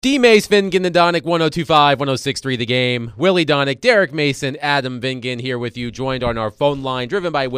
D. Mace, Vingan, and Donick, 102.5, 106.3 The Game. Willie Donick, Derek Mason, Adam Vingan here with you, joined on our phone line, driven by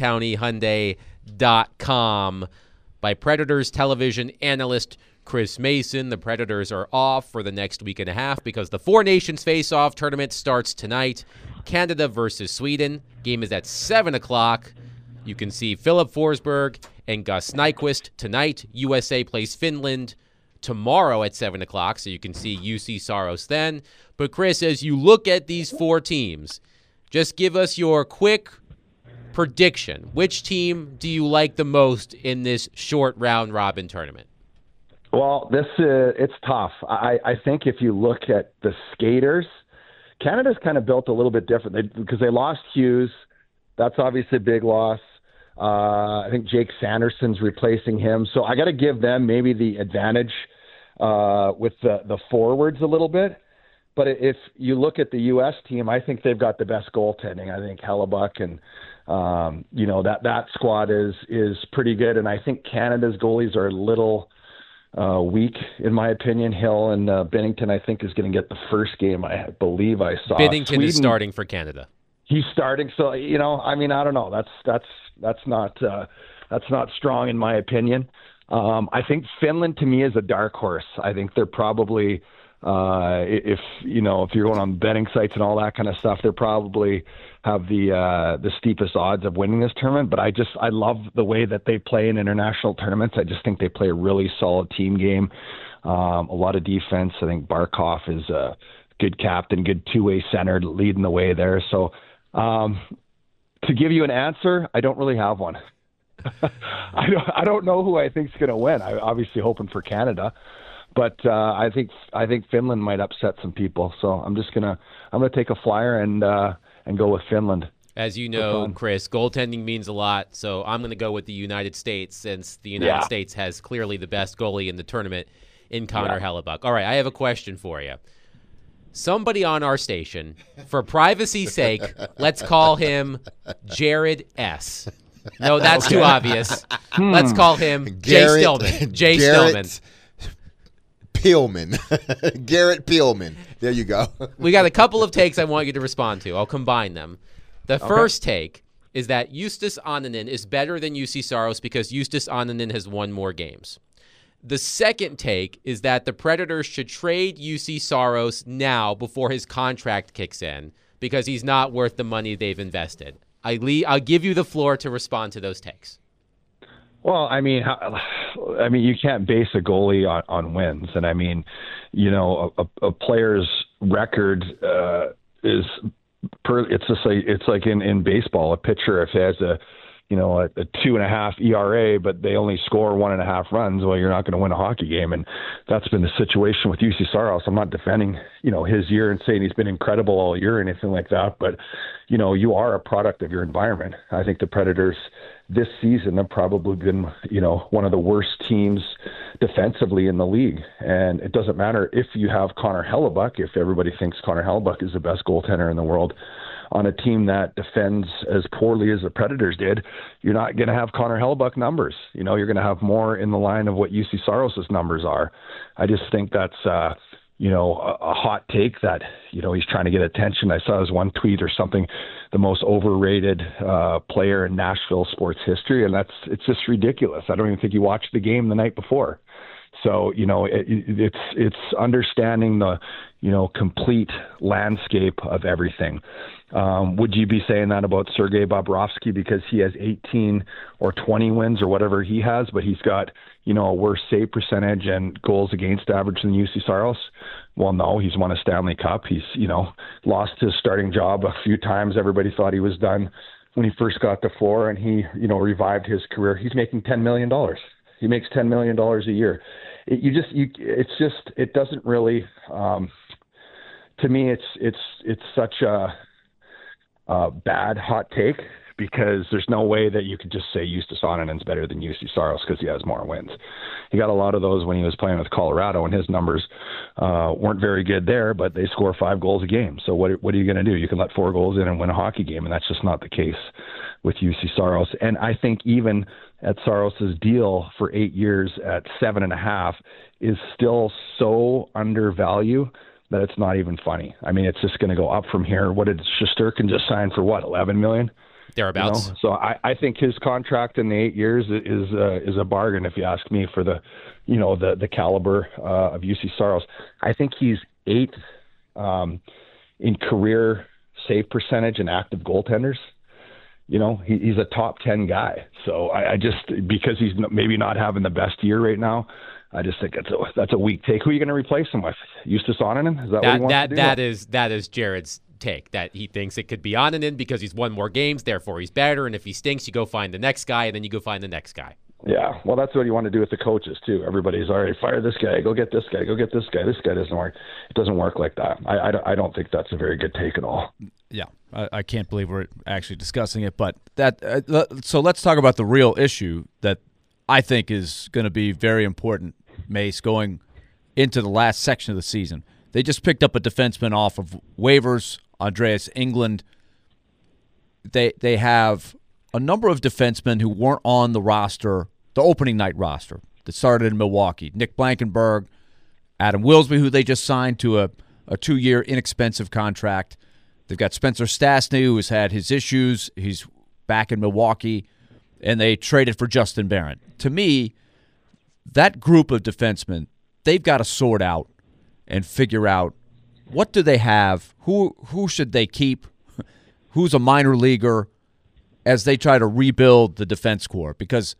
WilsonCountyHyundai.com by Predators television analyst Chris Mason. The Predators are off for the next week and a half because the Four Nations Face-Off tournament starts tonight. Canada versus Sweden. Game is at 7 o'clock. You can see Philip Forsberg and Gus Nyquist tonight. USA plays Finland tomorrow at 7 o'clock, so you can see UC Saros then. But Chris, as you look at these four teams, just give us your quick prediction. Which team do you like the most in this short round-robin tournament? Well, it's tough. I think if you look at the skaters, Canada's kind of built a little bit different because they lost Hughes. That's obviously a big loss. I think Jake Sanderson's replacing him. So I got to give them maybe the advantage with the forwards a little bit. But if you look at the U.S. team, I think they've got the best goaltending. I think Hellebuck and, that squad is pretty good. And I think Canada's goalies are a little weak, in my opinion. Hill and Binnington, I think, is going to get the first game, I believe I saw. Binnington is starting for Canada. He's starting. So, I don't know. That's not strong in my opinion. I think Finland to me is a dark horse. I think they're probably, if you're going on betting sites and all that kind of stuff, they're probably have the steepest odds of winning this tournament. But I love the way that they play in international tournaments. I just think they play a really solid team game. A lot of defense. I think Barkov is a good captain, good two-way center leading the way there. So to give you an answer, I don't really have one. I don't know who I think is going to win. I'm obviously hoping for Canada, but I think Finland might upset some people. So I'm gonna take a flyer and go with Finland. As you know, Chris, goaltending means a lot. So I'm going to go with the United States, since the United States has clearly the best goalie in the tournament in Connor Hellebuck. All right, I have a question for you. Somebody on our station, for privacy's sake, let's call him Jared S. No, that's too obvious. Let's call him Jay Stillman. Jay Stillman. Peelman. Garrett Peelman. There you go. We got a couple of takes I want you to respond to. I'll combine them. The first take is that Justus Annunen is better than UC Saros because Justus Annunen has won more games. The second take is that the Predators should trade UC Saros now before his contract kicks in because he's not worth the money they've invested. I'll give you the floor to respond to those takes. Well, you can't base a goalie on wins, and a player's record it's like in baseball, a pitcher if he has a 2.5 ERA, but they only score 1.5 runs, well, you're not going to win a hockey game. And that's been the situation with UC Saros. I'm not defending, his year and saying he's been incredible all year or anything like that. But, you are a product of your environment. I think the Predators this season have probably been, one of the worst teams defensively in the league. And it doesn't matter if you have Connor Hellebuck, if everybody thinks Connor Hellebuck is the best goaltender in the world. On a team that defends as poorly as the Predators did, you're not going to have Connor Hellebuck numbers. You're going to have more in the line of what UC Saros' numbers are. I just think that's, a hot take that, he's trying to get attention. I saw his one tweet or something, the most overrated player in Nashville sports history, and it's just ridiculous. I don't even think he watched the game the night before. So, it's understanding the, complete landscape of everything. Would you be saying that about Sergei Bobrovsky because he has 18 or 20 wins or whatever he has, but he's got, a worse save percentage and goals against average than UC Saros? Well, no, he's won a Stanley Cup. He's, lost his starting job a few times. Everybody thought he was done when he first got to Florida, and he, revived his career. He's making $10 million. He makes $10 million a year. It doesn't really, to me, it's such a bad hot take because there's no way that you could just say Justus Onninen's better than UC Saros because he has more wins. He got a lot of those when he was playing with Colorado, and his numbers weren't very good there, but they score 5 goals a game. So what are you going to do? You can let 4 goals in and win a hockey game, and that's just not the case with UC Saros. And I think even at Saros's deal for 8 years at 7.5 is still so undervalued that it's not even funny. I mean, it's just going to go up from here. What did Shesterkin just sign for? What, $11 million? Thereabouts. So I think his contract in the 8 years is a bargain, if you ask me, for the caliber of UC Saros. I think he's 8th in career save percentage and active goaltenders. He's a top 10 guy. So I just, because he's maybe not having the best year right now, I just think that's a weak take. Who are you going to replace him with? Justus Oninen? Is that what he wants to do? That is Jared's take, that he thinks it could be Oninen because he's won more games, therefore he's better, and if he stinks, you go find the next guy, and then you go find the next guy. Yeah, well, that's what you want to do with the coaches, too. Everybody's, all right, fire this guy, go get this guy, go get this guy. This guy doesn't work. It doesn't work like that. I don't think that's a very good take at all. Yeah, I can't believe we're actually discussing it, but so let's talk about the real issue that I think is going to be very important, Mace, going into the last section of the season. They just picked up a defenseman off of waivers, Andreas Englund. They have a number of defensemen who weren't on the roster, the opening night roster that started in Milwaukee. Nick Blankenburg, Adam Wilsby, who they just signed to a 2-year inexpensive contract. They've got Spencer Stastny, who has had his issues. He's back in Milwaukee. And they traded for Justin Barron. To me, that group of defensemen, they've got to sort out and figure out what do they have, who should they keep, who's a minor leaguer, as they try to rebuild the defense corps. Because,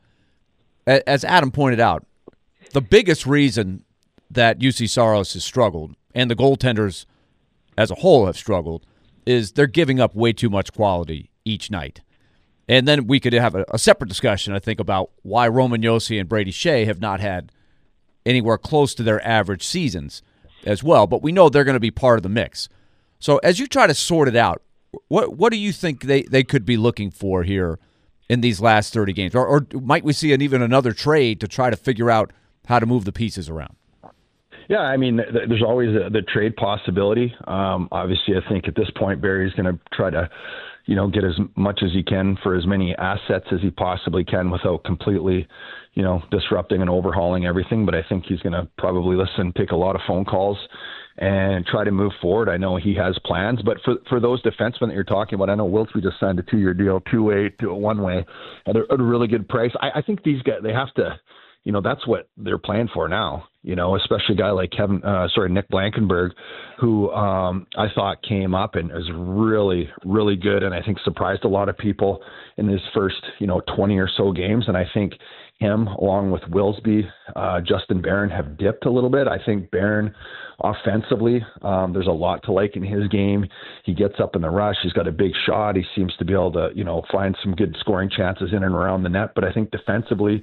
as Adam pointed out, the biggest reason that UC Saros has struggled, and the goaltenders as a whole have struggled, is they're giving up way too much quality each night. And then we could have a separate discussion, I think, about why Roman Josi and Brady Shea have not had anywhere close to their average seasons as well. But we know they're going to be part of the mix. So as you try to sort it out, what do you think they could be looking for here in these last 30 games? Or might we see even another trade to try to figure out how to move the pieces around? Yeah, I mean, there's always the trade possibility. Obviously, I think at this point, Barry's going to try to get as much as he can for as many assets as he possibly can without completely, disrupting and overhauling everything. But I think he's going to probably take a lot of phone calls and try to move forward. I know he has plans, but for those defensemen that you're talking about, I know Wiltsby just signed a 2-year deal, 2-way to a 1-way at a really good price. I think these guys, they have to, that's what they're playing for now. Especially a guy like Nick Blankenburg, who I thought came up and is really, really good, and I think surprised a lot of people in his first, 20 or so games. And I think him, along with Wilsby, Justin Barron, have dipped a little bit. I think Barron, offensively, there's a lot to like in his game. He gets up in the rush. He's got a big shot. He seems to be able to, find some good scoring chances in and around the net. But I think defensively,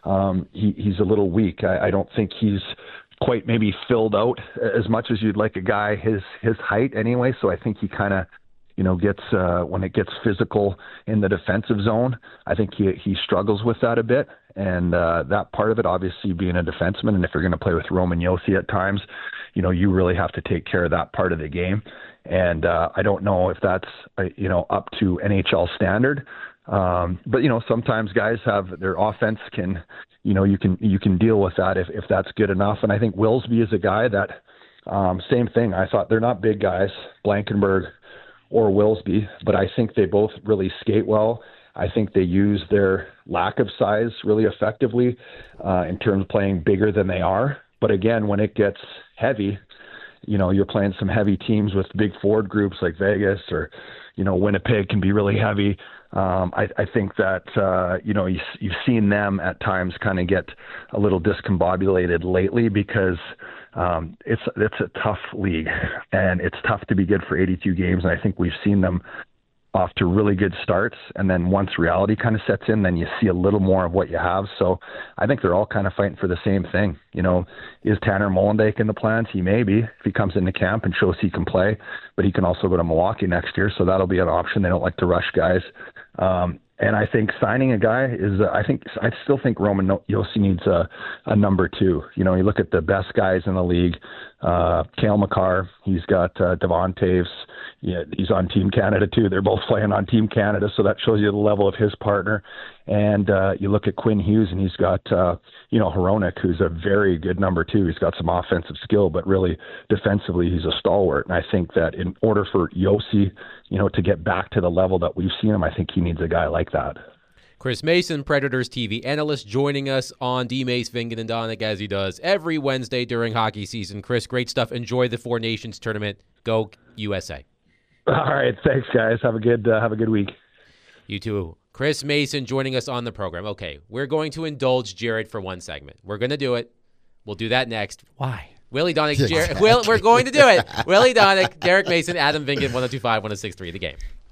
he's a little weak. I don't think he's quite maybe filled out as much as you'd like a guy his height anyway. So I think he kind of, gets when it gets physical in the defensive zone, I think he struggles with that a bit. And that part of it, obviously, being a defenseman, and if you're going to play with Roman Josi at times, you really have to take care of that part of the game. And I don't know if that's, up to NHL standard. But sometimes guys have their offense can, you can deal with that if that's good enough. And I think Wilsby is a guy that, same thing. I thought they're not big guys, Blankenburg or Wilsby, but I think they both really skate well. I think they use their lack of size really effectively in terms of playing bigger than they are. But again, when it gets heavy, you're playing some heavy teams with big forward groups like Vegas or, Winnipeg can be really heavy. I think that, you've seen them at times kind of get a little discombobulated lately because it's a tough league and it's tough to be good for 82 games. And I think we've seen them off to really good starts, and then once reality kind of sets in, then you see a little more of what you have. So I think they're all kind of fighting for the same thing. Is Tanner Molenbeek in the plans? He may be if he comes into camp and shows he can play, but he can also go to Milwaukee next year, so that'll be an option. They don't like to rush guys. And I think signing a guy I still think Roman Josi needs a number 2. You look at the best guys in the league, Cale Makar, he's got Devon Taves. Yeah, he's on Team Canada too. They're both playing on Team Canada, so that shows you the level of his partner. And you look at Quinn Hughes, and he's got Hronek, who's a very good number 2. He's got some offensive skill, but really defensively, he's a stalwart. And I think that in order for Josi, to get back to the level that we've seen him, I think he needs a guy like that. Chris Mason, Predators TV analyst, joining us on D. Mace, Vingan, and Donick, as he does every Wednesday during hockey season. Chris, great stuff. Enjoy the Four Nations tournament. Go USA. All right. Thanks, guys. Have a good week. You too. Chris Mason joining us on the program. Okay, we're going to indulge Jared for one segment. We're going to do it. We'll do that next. Why? Willie Donick, Jared. We're going to do it. Willie Donick, Derek Mason, Adam Vingan, 102.5, 106.3, The Game.